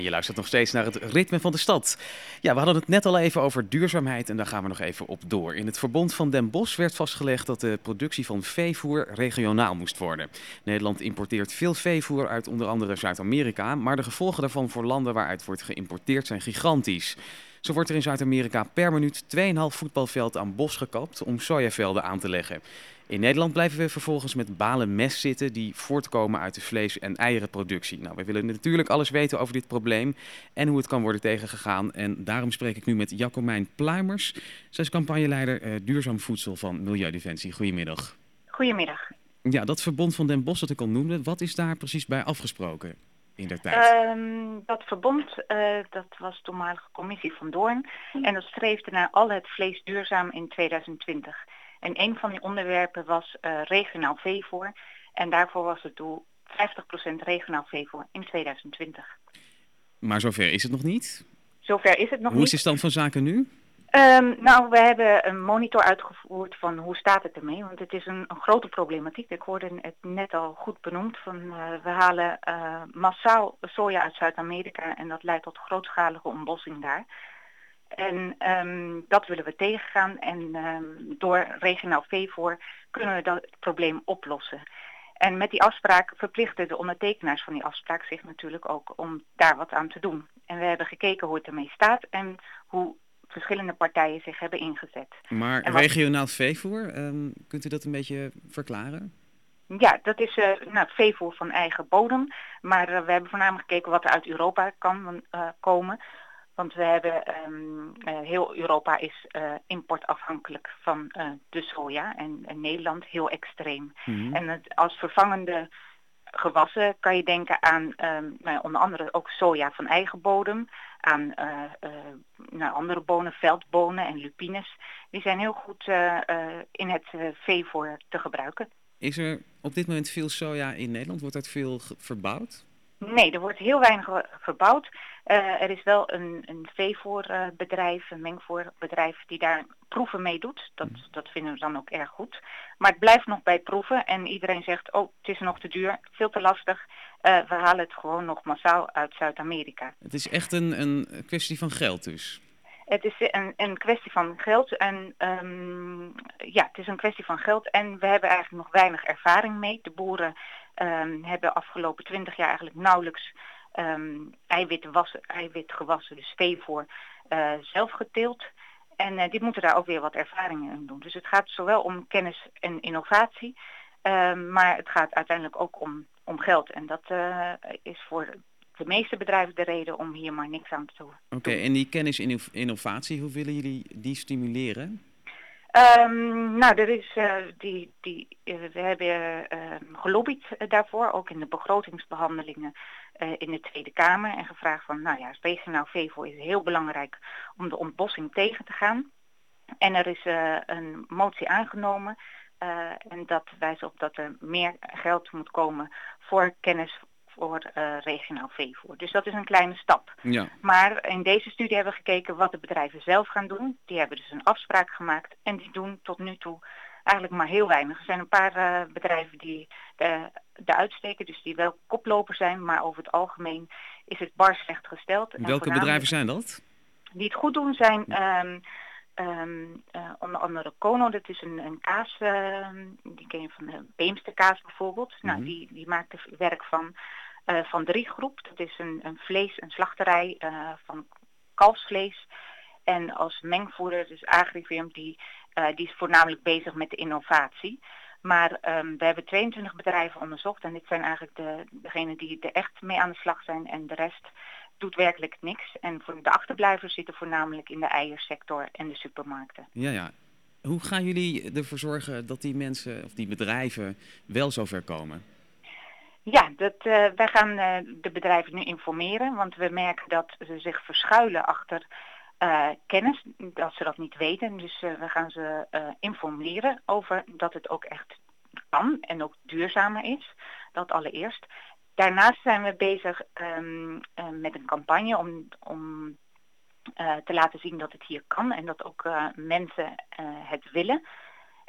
Je luistert nog steeds naar het ritme van de stad. Ja, we hadden het net al even over duurzaamheid en daar gaan we nog even op door. In het verbond van Den Bosch werd vastgelegd dat de productie van veevoer regionaal moest worden. Nederland importeert veel veevoer uit onder andere Zuid-Amerika, maar de gevolgen daarvan voor landen waaruit wordt geïmporteerd zijn gigantisch. Zo wordt er in Zuid-Amerika per minuut 2,5 voetbalveld aan bos gekapt om sojavelden aan te leggen. In Nederland blijven we vervolgens met balen mest zitten die voortkomen uit de vlees- en eierenproductie. Nou, we willen natuurlijk alles weten over dit probleem en hoe het kan worden tegengegaan. En daarom spreek ik nu met Jacomijn Pluimers. Zij is campagneleider duurzaam voedsel van Milieudefensie. Goedemiddag. Goedemiddag. Ja, dat verbond van Den Bosch dat ik al noemde, wat is daar precies bij afgesproken in der tijd? Dat verbond, dat was de toenmalige commissie van Doorn en dat streefde naar al het vlees duurzaam in 2020. En een van die onderwerpen was regionaal veevoer en daarvoor was het doel 50% regionaal veevoer in 2020. Maar zover is het nog niet. Zover is het nog Hoe niet. is de stand van zaken nu? Nou, we hebben een monitor uitgevoerd van hoe staat het ermee, want het is een grote problematiek. Ik hoorde het net al goed benoemd, we halen massaal soja uit Zuid-Amerika en dat leidt tot grootschalige ontbossing daar. En dat willen we tegengaan en door regionaal veevoer kunnen we dat probleem oplossen. En met die afspraak verplichten de ondertekenaars van die afspraak zich natuurlijk ook om daar wat aan te doen. En we hebben gekeken hoe het ermee staat en hoe verschillende partijen zich hebben ingezet. Maar regionaal veevoer, kunt u dat een beetje verklaren? Ja, dat is veevoer van eigen bodem. Maar we hebben voornamelijk gekeken wat er uit Europa kan komen. Want we hebben, heel Europa is importafhankelijk van de soja en Nederland heel extreem. Mm-hmm. En als vervangende gewassen kan je denken aan onder andere ook soja van eigen bodem, aan andere bonen, veldbonen en lupines. Die zijn heel goed in het veevoer te gebruiken. Is er op dit moment veel soja in Nederland? Wordt dat veel verbouwd? Nee, er wordt heel weinig verbouwd. Er is wel een veevoerbedrijf, een mengvoerbedrijf die daar proeven mee doet. Dat vinden we dan ook erg goed. Maar het blijft nog bij proeven en iedereen zegt, oh, het is nog te duur, veel te lastig. We halen het gewoon nog massaal uit Zuid-Amerika. Het is echt een kwestie van geld dus. Het is een kwestie van geld en het is een kwestie van geld en we hebben eigenlijk nog weinig ervaring mee. De boeren hebben afgelopen 20 jaar eigenlijk nauwelijks eiwitgewassen, dus veevoer, zelf geteeld. En die moeten daar ook weer wat ervaring in doen. Dus het gaat zowel om kennis en innovatie, maar het gaat uiteindelijk ook om geld. En dat is voor de meeste bedrijven de reden om hier maar niks aan te doen. Oké, en die kennis en innovatie, hoe willen jullie die stimuleren? We hebben gelobbyd daarvoor, ook in de begrotingsbehandelingen in de Tweede Kamer. En gevraagd van, regionaal veevoer is heel belangrijk om de ontbossing tegen te gaan. En er is een motie aangenomen en dat wijst op dat er meer geld moet komen voor kennis voor regionaal veevoer. Dus dat is een kleine stap. Ja. Maar in deze studie hebben we gekeken wat de bedrijven zelf gaan doen. Die hebben dus een afspraak gemaakt en die doen tot nu toe eigenlijk maar heel weinig. Er zijn een paar bedrijven die de uitsteken, dus die wel koploper zijn, maar over het algemeen is het bar slecht gesteld. Welke bedrijven zijn dat? Die het goed doen zijn onder andere Kono, dat is een kaas, die ken je van de Beemsterkaas bijvoorbeeld. Mm-hmm. Nou, die maakt er werk van Drie Groep. Dat is een slachterij van kalfsvlees. En als mengvoerder, dus Agrifirm, die is voornamelijk bezig met de innovatie. Maar we hebben 22 bedrijven onderzocht en dit zijn eigenlijk degenen die er echt mee aan de slag zijn en de rest doet werkelijk niks. En voor de achterblijvers zitten voornamelijk in de eiersector en de supermarkten. Ja. Hoe gaan jullie ervoor zorgen dat die mensen of die bedrijven wel zover komen? Ja, wij gaan de bedrijven nu informeren, want we merken dat ze zich verschuilen achter kennis, dat ze dat niet weten. Dus we gaan ze informeren over dat het ook echt kan en ook duurzamer is. Dat allereerst. Daarnaast zijn we bezig met een campagne om te laten zien dat het hier kan en dat ook mensen het willen.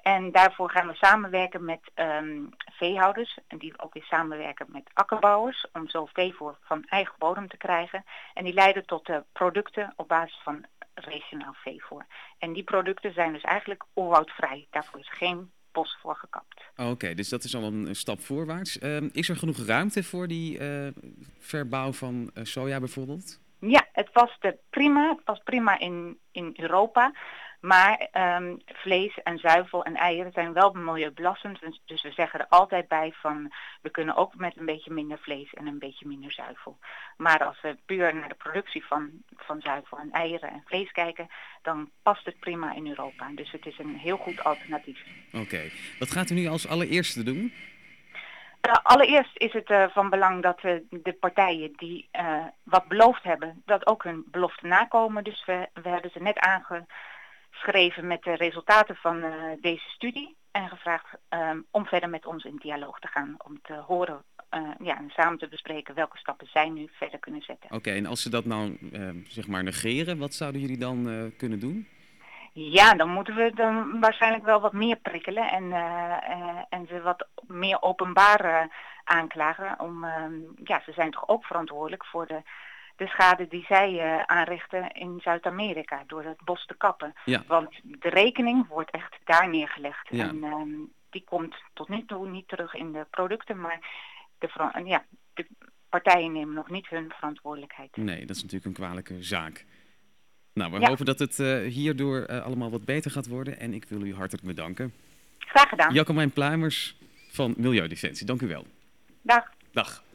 En daarvoor gaan we samenwerken met veehouders. En die ook weer samenwerken met akkerbouwers. Om zo veevoer van eigen bodem te krijgen. En die leiden tot producten op basis van regionaal veevoer. En die producten zijn dus eigenlijk oerwoudvrij. Daarvoor is geen bos voor gekapt. Oké, dus dat is al een stap voorwaarts. Is er genoeg ruimte voor die verbouw van soja bijvoorbeeld? Ja, het was prima. Het was prima in Europa. Maar vlees en zuivel en eieren zijn wel milieubelastend. Dus we zeggen er altijd bij van we kunnen ook met een beetje minder vlees en een beetje minder zuivel. Maar als we puur naar de productie van zuivel en eieren en vlees kijken, dan past het prima in Europa. Dus het is een heel goed alternatief. Oké. Wat gaat u nu als allereerste doen? Allereerst is het van belang dat de partijen die wat beloofd hebben, dat ook hun belofte nakomen. Dus we hebben ze net aangeschreven met de resultaten van deze studie. En gevraagd om verder met ons in dialoog te gaan. Om te horen en samen te bespreken welke stappen zij nu verder kunnen zetten. Oké, en als ze dat nou zeg maar negeren, wat zouden jullie dan kunnen doen? Ja, dan moeten we dan waarschijnlijk wel wat meer prikkelen en ze wat meer openbaar aanklagen. Ze zijn toch ook verantwoordelijk voor de schade die zij aanrichten in Zuid-Amerika door het bos te kappen. Ja. Want de rekening wordt echt daar neergelegd. Ja. En die komt tot nu toe niet terug in de producten, maar de partijen nemen nog niet hun verantwoordelijkheid. Nee, dat is natuurlijk een kwalijke zaak. Nou, we Ja. hopen dat het hierdoor allemaal wat beter gaat worden. En ik wil u hartelijk bedanken. Graag gedaan. Jacomijn Pluimers van Milieudefensie, dank u wel. Dag. Dag.